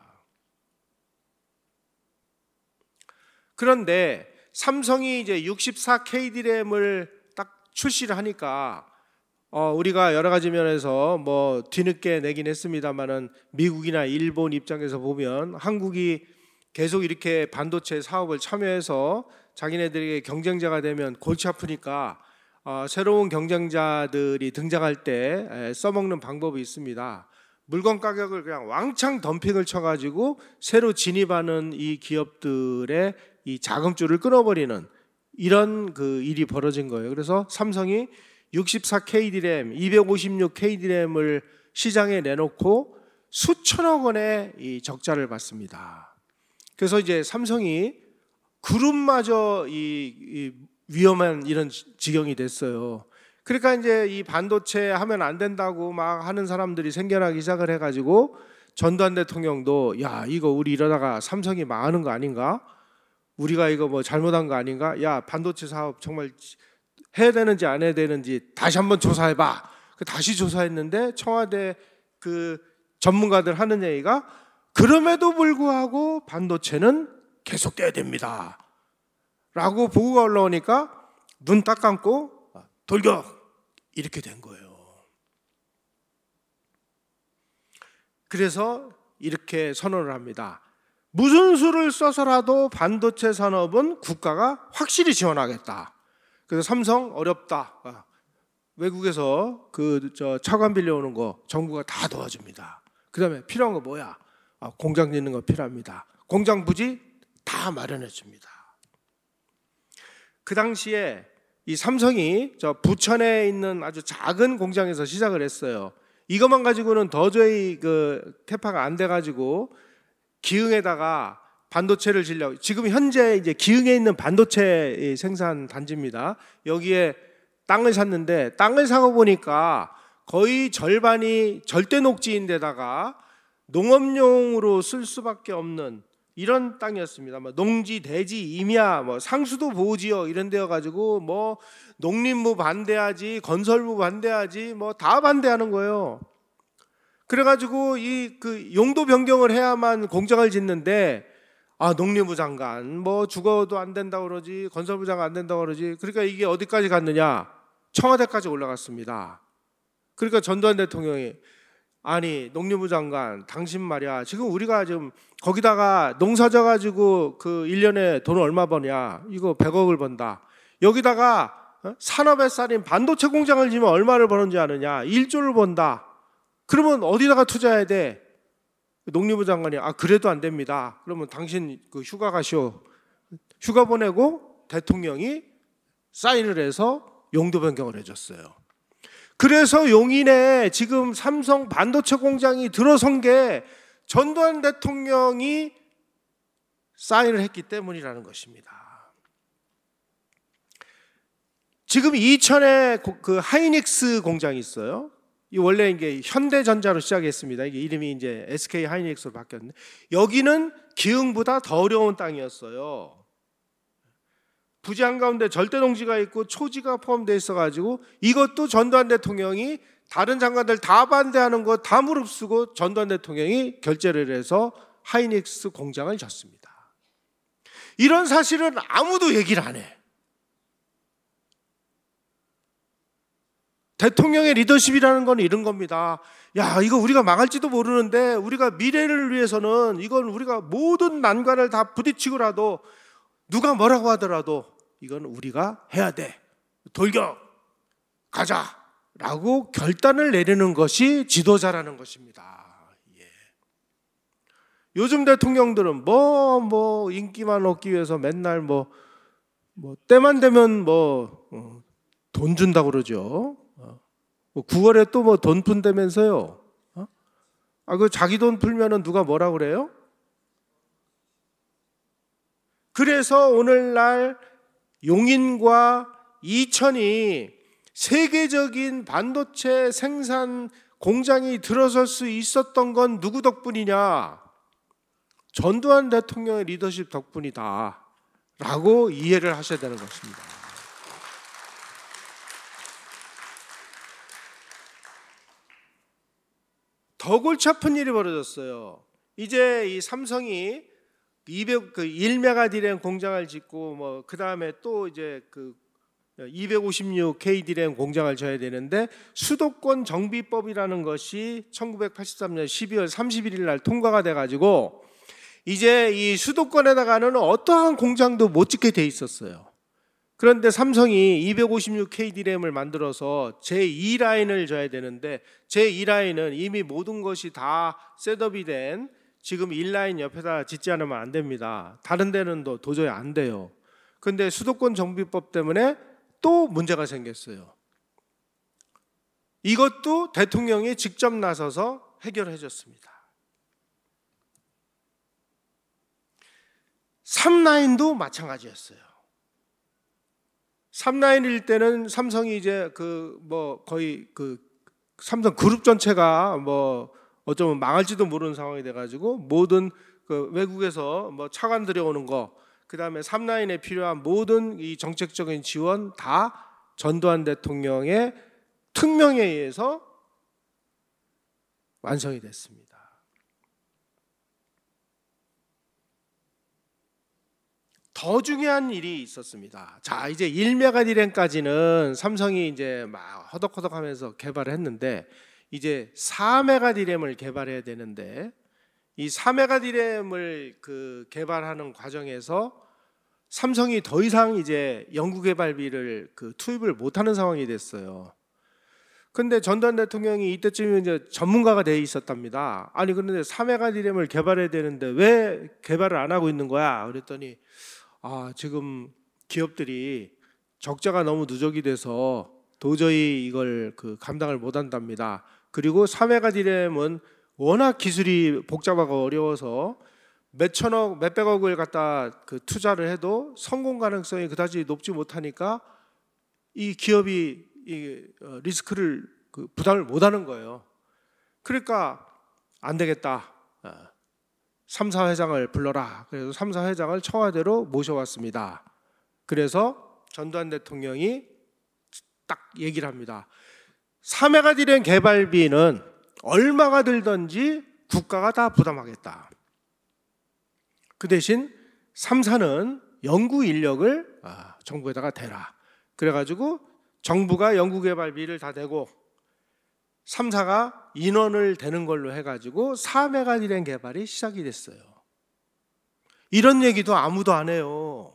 그런데 삼성이 이제 64KDRAM을 딱 출시를 하니까 우리가 여러 가지 면에서 뭐 뒤늦게 내긴 했습니다만은 미국이나 일본 입장에서 보면 한국이 계속 이렇게 반도체 사업을 참여해서 자기네들에게 경쟁자가 되면 골치 아프니까 새로운 경쟁자들이 등장할 때 써먹는 방법이 있습니다. 물건 가격을 그냥 왕창 덤핑을 쳐가지고 새로 진입하는 이 기업들의 이 자금줄을 끊어버리는 이런 그 일이 벌어진 거예요. 그래서 삼성이 64KDRAM, 256KDRAM을 시장에 내놓고 수천억 원의 이 적자를 받습니다. 그래서 이제 삼성이 그룹마저 이 위험한 이런 지경이 됐어요. 그러니까 이제 이 반도체 하면 안 된다고 막 하는 사람들이 생겨나기 시작을 해가지고 전두환 대통령도 야 이거 우리 이러다가 삼성이 망하는 거 아닌가? 우리가 이거 뭐 잘못한 거 아닌가? 야 반도체 사업 정말 해야 되는지 안 해야 되는지 다시 한번 조사해봐. 다시 조사했는데 청와대 그 전문가들 하는 얘기가 그럼에도 불구하고 반도체는 계속돼야 됩니다 라고 보고가 올라오니까 눈 딱 감고 돌격 이렇게 된 거예요. 그래서 이렇게 선언을 합니다. 무슨 수를 써서라도 반도체 산업은 국가가 확실히 지원하겠다. 그래서 삼성 어렵다. 외국에서 차관 빌려오는 거 정부가 다 도와줍니다. 그다음에 필요한 거 뭐야? 공장 짓는 거 필요합니다. 공장 부지 다 마련해 줍니다. 그 당시에 이 삼성이 부천에 있는 아주 작은 공장에서 시작을 했어요. 이것만 가지고는 도저히 그 캐파가 안 돼가지고 기흥에다가 반도체를 지려고 지금 현재 이제 기흥에 있는 반도체 생산 단지입니다. 여기에 땅을 샀는데 땅을 사고 보니까 거의 절반이 절대 녹지인데다가 농업용으로 쓸 수밖에 없는 이런 땅이었습니다. 농지, 대지, 임야, 상수도 보호지역 이런 데여 가지고 농림부 반대하지, 건설부 반대하지, 다 반대하는 거예요. 그래가지고 그 용도 변경을 해야만 공장을 짓는데 농림부 장관 죽어도 안 된다고 그러지, 건설부 장관 안 된다고 그러지. 그러니까 이게 어디까지 갔느냐? 청와대까지 올라갔습니다. 그러니까 전두환 대통령이 아니 농림부 장관 당신 말이야 지금 우리가 지금 거기다가 농사 져가지고 그 1년에 돈 얼마 버냐? 이거 100억을 번다. 여기다가 산업의 쌀인 반도체 공장을 지면 얼마를 버는지 아느냐? 1조를 번다. 그러면 어디다가 투자해야 돼? 농림부 장관이 그래도 안 됩니다. 그러면 당신 그 휴가 가시오. 휴가 보내고 대통령이 사인을 해서 용도 변경을 해줬어요. 그래서 용인에 지금 삼성 반도체 공장이 들어선 게 전두환 대통령이 사인을 했기 때문이라는 것입니다. 지금 이천에 그 하이닉스 공장이 있어요. 이 원래 이게 현대전자로 시작했습니다. 이게 이름이 이제 SK 하이닉스로 바뀌었는데 여기는 기흥보다 더 어려운 땅이었어요. 부지 한가운데 절대 농지가 있고 초지가 포함되어 있어가지고 이것도 전두환 대통령이 다른 장관들 다 반대하는 거 다 무릅쓰고 전두환 대통령이 결재를 해서 하이닉스 공장을 졌습니다. 이런 사실은 아무도 얘기를 안 해. 대통령의 리더십이라는 건 이런 겁니다. 야, 이거 우리가 망할지도 모르는데 우리가 미래를 위해서는 이건 우리가 모든 난관을 다 부딪히고라도 누가 뭐라고 하더라도 이건 우리가 해야 돼. 돌격! 가자! 라고 결단을 내리는 것이 지도자라는 것입니다. 예. 요즘 대통령들은 인기만 얻기 위해서 맨날 때만 되면 돈 준다고 그러죠. 9월에 또 돈 푼다면서요. 그 자기 돈 풀면은 누가 뭐라 그래요? 그래서 오늘날 용인과 이천이 세계적인 반도체 생산 공장이 들어설 수 있었던 건 누구 덕분이냐? 전두환 대통령의 리더십 덕분이다 라고 이해를 하셔야 되는 것입니다. 더 골치 아픈 일이 벌어졌어요. 이제 이 삼성이 1메가 디램 공장을 짓고 그 다음에 또 이제 256K 디램 공장을 져야 되는데 수도권 정비법이라는 것이 1983년 12월 31일 날 통과가 돼가지고 이제 이 수도권에다가는 어떠한 공장도 못 짓게 돼 있었어요. 그런데 삼성이 256K 디램을 만들어서 제2라인을 져야 되는데 제2라인은 이미 모든 것이 다 셋업이 된 지금 1라인 옆에다 짓지 않으면 안 됩니다. 다른 데는 도저히 안 돼요. 그런데 수도권 정비법 때문에 또 문제가 생겼어요. 이것도 대통령이 직접 나서서 해결해 줬습니다. 3라인도 마찬가지였어요. 3라인일 때는 삼성이 이제 거의 삼성 그룹 전체가 어쩌면 망할지도 모르는 상황이 돼가지고 모든 외국에서 차관 들여오는 거, 그 다음에 3라인에 필요한 모든 이 정책적인 지원 다 전두환 대통령의 특명에 의해서 완성이 됐습니다. 더 중요한 일이 있었습니다. 자, 이제 1메가 디램까지는 삼성이 이제 막 허덕허덕하면서 개발을 했는데 이제 4메가 디램을 개발해야 되는데 이 4메가 디램을 개발하는 과정에서 삼성이 더 이상 이제 연구개발비를 투입을 못하는 상황이 됐어요. 근데 전두환 대통령이 이때쯤에 이제 전문가가 돼 있었답니다. 아니 그런데 4메가 디램을 개발해야 되는데 왜 개발을 안 하고 있는 거야? 그랬더니 지금 기업들이 적자가 너무 누적이 돼서 도저히 이걸 감당을 못 한답니다. 그리고 4메가 디램은 워낙 기술이 복잡하고 어려워서 몇천억, 몇백억을 갖다 투자를 해도 성공 가능성이 그다지 높지 못하니까 이 기업이 리스크를 부담을 못 하는 거예요. 그러니까 안 되겠다. 3사 회장을 불러라. 그래서 3사 회장을 청와대로 모셔왔습니다. 그래서 전두환 대통령이 딱 얘기를 합니다. 4메가 디램 개발비는 얼마가 들든지 국가가 다 부담하겠다. 그 대신 3사는 연구 인력을 정부에다가 대라. 그래가지고 정부가 연구개발비를 다 대고 3사가 인원을 대는 걸로 해가지고 4메가 디램 개발이 시작이 됐어요. 이런 얘기도 아무도 안 해요.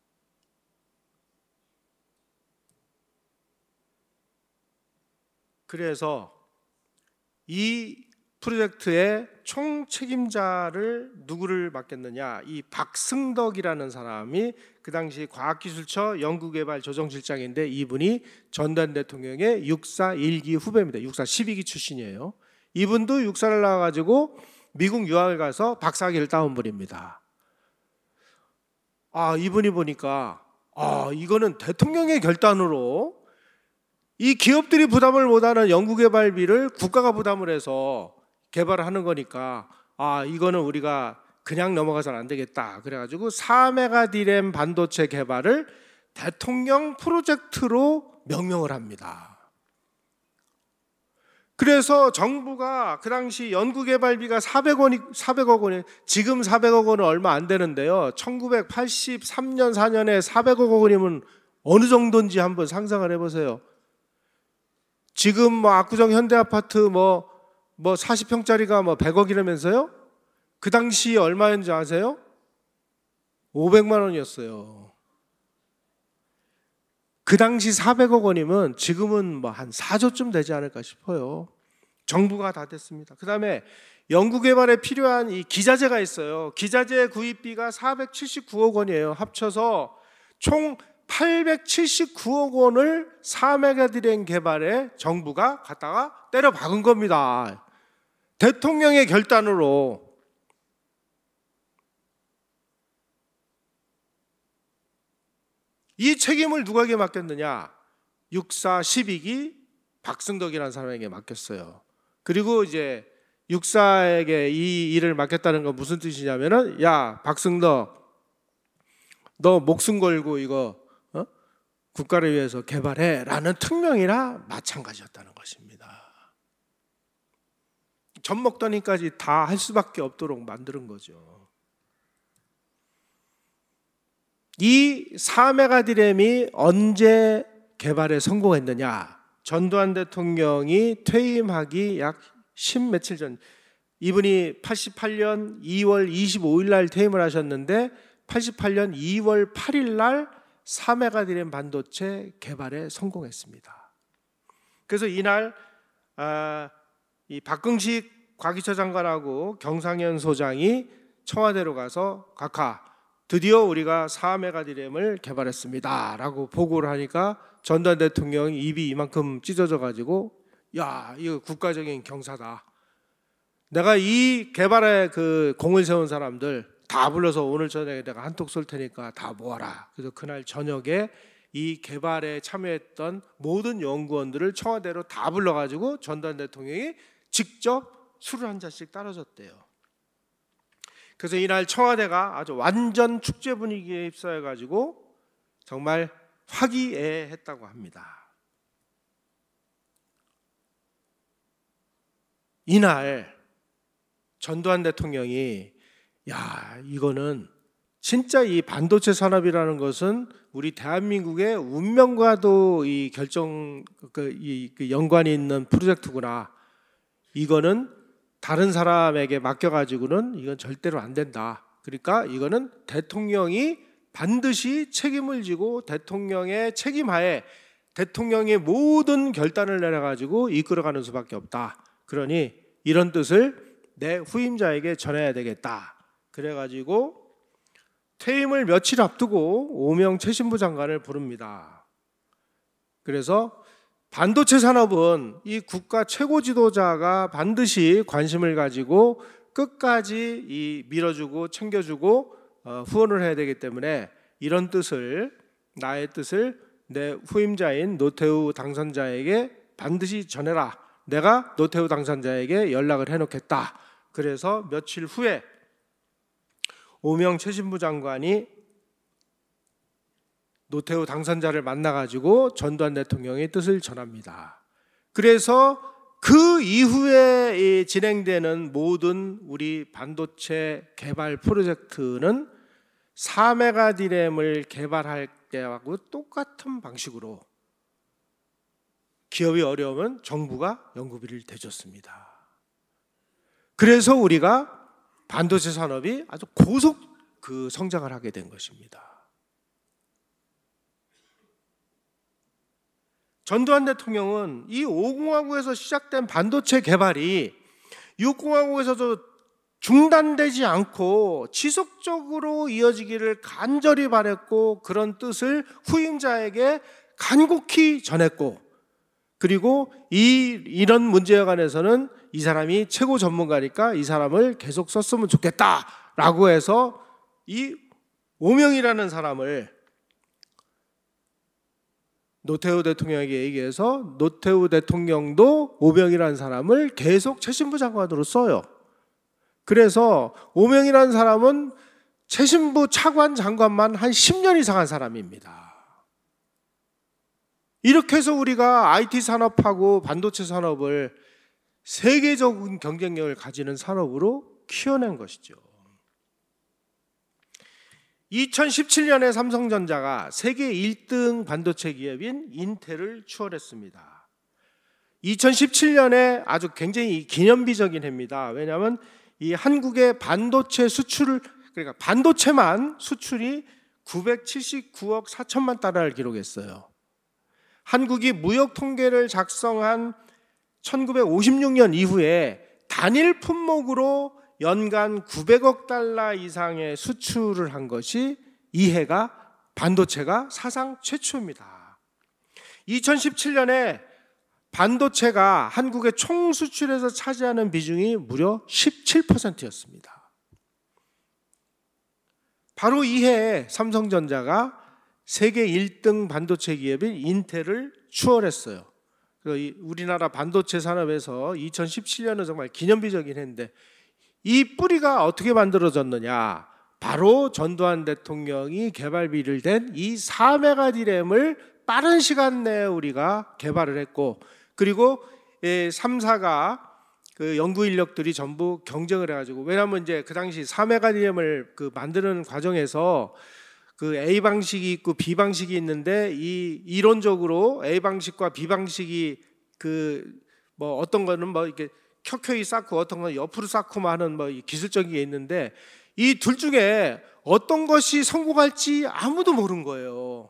그래서 이 프로젝트의 총 책임자를 누구를 맡겼느냐? 이 박승덕이라는 사람이 그 당시 과학기술처 연구개발조정실장인데 이분이 전두환 대통령의 육사 1기 후배입니다. 육사 12기 출신이에요. 이분도 육사를 나와가지고 미국 유학을 가서 박사학위를 따온 분입니다. 이분이 보니까 이거는 대통령의 결단으로 이 기업들이 부담을 못하는 연구개발비를 국가가 부담을 해서 개발을 하는 거니까 이거는 우리가 그냥 넘어가서는 안 되겠다. 그래가지고 4메가 디램 반도체 개발을 대통령 프로젝트로 명명을 합니다. 그래서 정부가 그 당시 연구개발비가 400억 원이 지금 400억 원은 얼마 안 되는데요. 1983년 4년에 400억 원이면 어느 정도인지 한번 상상을 해보세요. 지금 압구정 현대아파트 40평짜리가 100억이라면서요? 그 당시 얼마였는지 아세요? 500만 원이었어요. 그 당시 400억 원이면 지금은 한 4조쯤 되지 않을까 싶어요. 정부가 다 됐습니다. 그 다음에 연구개발에 필요한 이 기자재가 있어요. 기자재 구입비가 479억 원이에요. 합쳐서 총 879억 원을 4메가 디램 개발에 정부가 갖다가 때려 박은 겁니다. 대통령의 결단으로. 이 책임을 누구에게 맡겼느냐? 육사 12기 박승덕이라는 사람에게 맡겼어요. 그리고 이제 육사에게 이 일을 맡겼다는 건 무슨 뜻이냐면은, 야 박승덕, 너 목숨 걸고 이거 국가를 위해서 개발해라는 특명이나 마찬가지였다는 것입니다. 젖먹더니까지 다 할 수밖에 없도록 만드는 거죠. 이 4메가디램이 언제 개발에 성공했느냐? 전두환 대통령이 퇴임하기 약 10며칠 전, 이분이 88년 2월 25일 날 퇴임을 하셨는데 88년 2월 8일 날 4메가디램 반도체 개발에 성공했습니다. 그래서 이날 이 박흥식 과기처 장관하고 경상현 소장이 청와대로 가서 각하, 드디어 우리가 4메가디램을 개발했습니다 라고 보고를 하니까 전두환 대통령이 입이 이만큼 찢어져 가지고, 야 이거 국가적인 경사다, 내가 이 개발에 그 공을 세운 사람들 다 불러서 오늘 저녁에 내가 한턱 쏠 테니까 다 모아라. 그래서 그날 저녁에 이 개발에 참여했던 모든 연구원들을 청와대로 다 불러가지고 전두환 대통령이 직접 술을 한 잔씩 따라줬대요. 그래서 이날 청와대가 아주 완전 축제 분위기에 휩싸여가지고 정말 화기애애했다고 합니다. 이날 전두환 대통령이, 야 이거는 진짜 이 반도체 산업이라는 것은 우리 대한민국의 운명과도 이 연관이 있는 프로젝트구나. 이거는 다른 사람에게 맡겨가지고는 이건 절대로 안 된다. 그러니까 이거는 대통령이 반드시 책임을 지고 대통령의 책임하에 대통령의 모든 결단을 내려가지고 이끌어가는 수밖에 없다. 그러니 이런 뜻을 내 후임자에게 전해야 되겠다. 그래가지고 퇴임을 며칠 앞두고 오명 최신부 장관을 부릅니다. 그래서 반도체 산업은 이 국가 최고 지도자가 반드시 관심을 가지고 끝까지 이 밀어주고 챙겨주고 후원을 해야 되기 때문에 이런 뜻을, 나의 뜻을 내 후임자인 노태우 당선자에게 반드시 전해라. 내가 노태우 당선자에게 연락을 해놓겠다. 그래서 며칠 후에 오명 최신부 장관이 노태우 당선자를 만나가지고 전두환 대통령의 뜻을 전합니다. 그래서 그 이후에 진행되는 모든 우리 반도체 개발 프로젝트는 4메가디램을 개발할 때하고 똑같은 방식으로 기업이 어려우면 정부가 연구비를 대줬습니다. 그래서 우리가 반도체 산업이 아주 고속 성장을 하게 된 것입니다. 전두환 대통령은 이 5공화국에서 시작된 반도체 개발이 6공화국에서도 중단되지 않고 지속적으로 이어지기를 간절히 바랬고, 그런 뜻을 후임자에게 간곡히 전했고, 그리고 이런 문제에 관해서는 이 사람이 최고 전문가니까 이 사람을 계속 썼으면 좋겠다라고 해서 이 오명이라는 사람을 노태우 대통령에게 얘기해서 노태우 대통령도 오명이라는 사람을 계속 최신부 장관으로 써요. 그래서 오명이라는 사람은 최신부 차관 장관만 한 10년 이상 한 사람입니다. 이렇게 해서 우리가 IT 산업하고 반도체 산업을 세계적인 경쟁력을 가지는 산업으로 키워낸 것이죠. 2017년에 삼성전자가 세계 1등 반도체 기업인 인텔을 추월했습니다. 2017년에 아주 굉장히 기념비적인 해입니다. 왜냐하면 이 한국의 반도체 수출, 그러니까 반도체만 수출이 979억 4천만 달러를 기록했어요. 한국이 무역 통계를 작성한 1956년 이후에 단일 품목으로 연간 900억 달러 이상의 수출을 한 것이 이 해가 반도체가 사상 최초입니다. 2017년에 반도체가 한국의 총 수출에서 차지하는 비중이 무려 17%였습니다. 바로 이 해에 삼성전자가 세계 1등 반도체 기업인 인텔을 추월했어요. 우리나라 반도체 산업에서 2017년은 정말 기념비적인 해인데, 이 뿌리가 어떻게 만들어졌느냐? 바로 전두환 대통령이 개발비를 댄 이 4메가 D램을 빠른 시간 내에 우리가 개발을 했고, 그리고 3사가 그 연구 인력들이 전부 경쟁을 해가지고, 왜냐하면 이제 그 당시 4메가 D램을 그 만드는 과정에서 그 A 방식이 있고 B 방식이 있는데, 이 이론적으로 A 방식과 B 방식이 그 뭐 어떤 거는 뭐 이렇게 켜켜이 쌓고 어떤 건 옆으로 쌓고만 하는 뭐 기술적인 게 있는데, 이 둘 중에 어떤 것이 성공할지 아무도 모르는 거예요.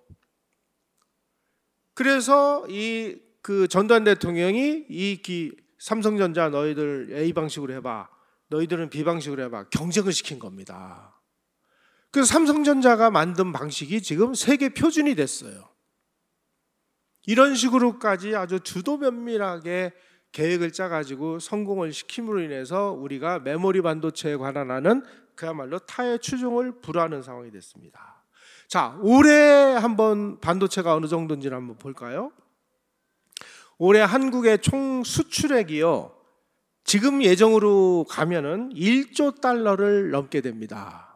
그래서 이 그 전두환 대통령이 삼성전자 너희들 A 방식으로 해봐, 너희들은 B 방식으로 해봐, 경쟁을 시킨 겁니다. 그래서 삼성전자가 만든 방식이 지금 세계 표준이 됐어요. 이런 식으로까지 아주 주도 면밀하게 계획을 짜가지고 성공을 시킴으로 인해서 우리가 메모리 반도체에 관한하는 그야말로 타의 추종을 불허하는 상황이 됐습니다. 자, 올해 한번 반도체가 어느 정도인지를 한번 볼까요? 올해 한국의 총 수출액이요, 지금 예정으로 가면은 1조 달러를 넘게 됩니다.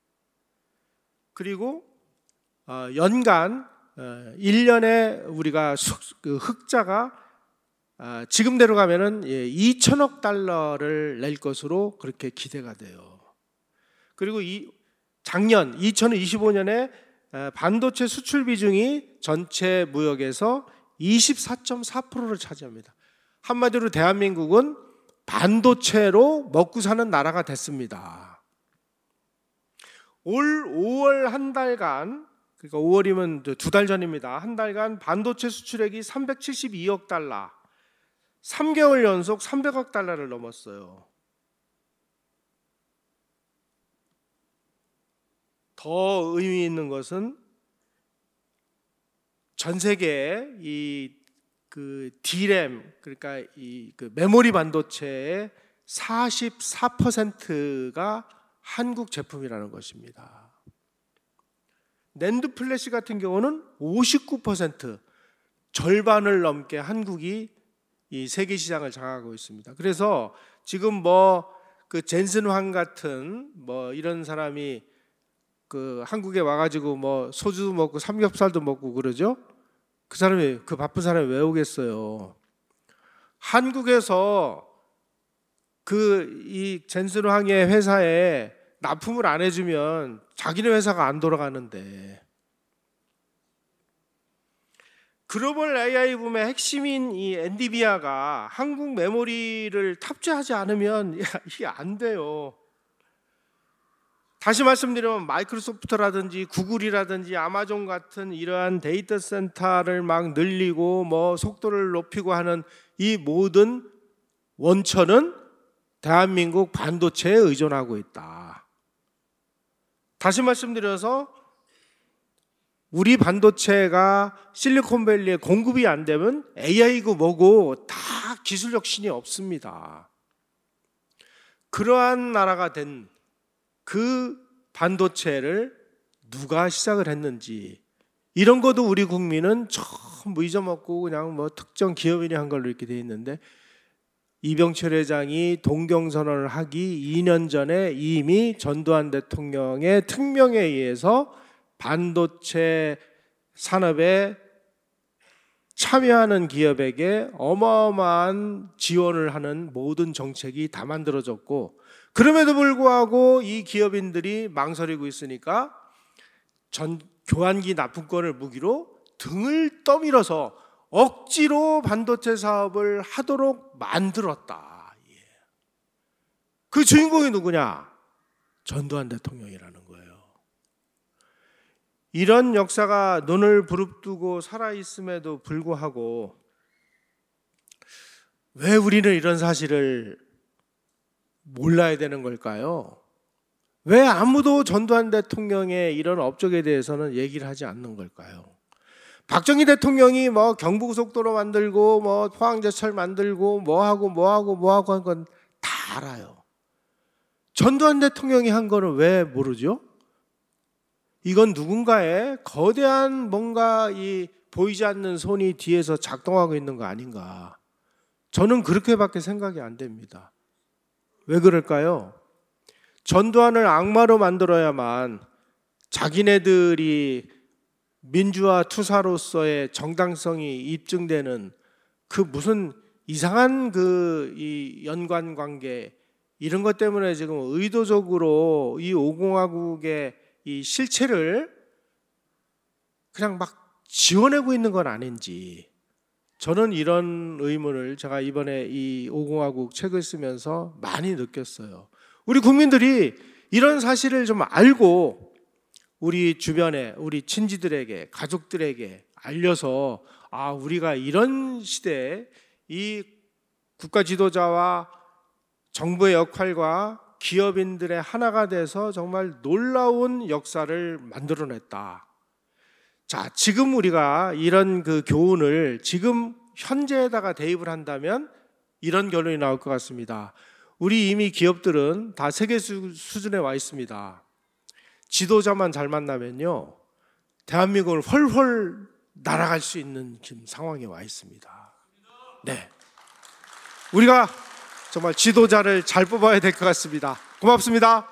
그리고 연간 1년에 우리가 흑자가 지금대로 가면은 2천억 달러를 낼 것으로 그렇게 기대가 돼요. 그리고 작년 2025년에 반도체 수출 비중이 전체 무역에서 24.4%를 차지합니다. 한마디로 대한민국은 반도체로 먹고 사는 나라가 됐습니다. 올 5월 한 달간, 그러니까 5월이면 2달 전입니다. 한 달간 반도체 수출액이 372억 달러, 3개월 연속 300억 달러를 넘었어요. 더 의미 있는 것은 전 세계에 그 D램, 그러니까 그 메모리 반도체의 44%가 한국 제품이라는 것입니다. 낸드 플래시 같은 경우는 59%, 절반을 넘게 한국이 이 세계 시장을 장악하고 있습니다. 그래서 지금 뭐 그 젠슨 황 같은 뭐 이런 사람이 그 한국에 와가지고 뭐 소주도 먹고 삼겹살도 먹고 그러죠. 그 사람이, 그 바쁜 사람이 왜 오겠어요? 한국에서 이 젠슨 황의 회사에 납품을 안 해주면 자기네 회사가 안 돌아가는데, 글로벌 AI 붐의 핵심인 이 엔비디아가 한국 메모리를 탑재하지 않으면 이게 안 돼요. 다시 말씀드리면 마이크로소프트라든지 구글이라든지 아마존 같은 이러한 데이터 센터를 막 늘리고 뭐 속도를 높이고 하는 이 모든 원천은 대한민국 반도체에 의존하고 있다. 다시 말씀드려서 우리 반도체가 실리콘밸리에 공급이 안 되면 AI고 뭐고 다 기술력 신이 없습니다. 그러한 나라가 된 그 반도체를 누가 시작을 했는지, 이런 것도 우리 국민은 전부 잊어먹고 그냥 뭐 특정 기업인이 한 걸로 이렇게 돼 있는데, 이병철 회장이 동경선언을 하기 2년 전에 이미 전두환 대통령의 특명에 의해서 반도체 산업에 참여하는 기업에게 어마어마한 지원을 하는 모든 정책이 다 만들어졌고, 그럼에도 불구하고 이 기업인들이 망설이고 있으니까 교환기 납품권을 무기로 등을 떠밀어서 억지로 반도체 사업을 하도록 만들었다. 그 주인공이 누구냐? 전두환 대통령이라는 거예요. 이런 역사가 눈을 부릅뜨고 살아있음에도 불구하고 왜 우리는 이런 사실을 몰라야 되는 걸까요? 왜 아무도 전두환 대통령의 이런 업적에 대해서는 얘기를 하지 않는 걸까요? 박정희 대통령이 뭐 경부고속도로 만들고 뭐 포항제철 만들고 뭐하고 한 건 다 알아요. 전두환 대통령이 한 거는 왜 모르죠? 이건 누군가의 거대한 뭔가 이 보이지 않는 손이 뒤에서 작동하고 있는 거 아닌가. 저는 그렇게밖에 생각이 안 됩니다. 왜 그럴까요? 전두환을 악마로 만들어야만 자기네들이 민주화 투사로서의 정당성이 입증되는 그 무슨 이상한 이 연관 관계 이런 것 때문에 지금 의도적으로 이 5공화국의 이 실체를 그냥 막 지워내고 있는 건 아닌지, 저는 이런 의문을 제가 이번에 이 5공화국 책을 쓰면서 많이 느꼈어요. 우리 국민들이 이런 사실을 좀 알고 우리 주변에 우리 친지들에게 가족들에게 알려서 우리가 이런 시대에 이 국가 지도자와 정부의 역할과 기업인들의 하나가 돼서 정말 놀라운 역사를 만들어냈다. 자, 지금 우리가 이런 그 교훈을 지금 현재에다가 대입을 한다면 이런 결론이 나올 것 같습니다. 우리 이미 기업들은 다 세계 수준에 와 있습니다. 지도자만 잘 만나면요, 대한민국을 훨훨 날아갈 수 있는 지금 상황에 와 있습니다. 네, 우리가 정말 지도자를 잘 뽑아야 될 것 같습니다. 고맙습니다.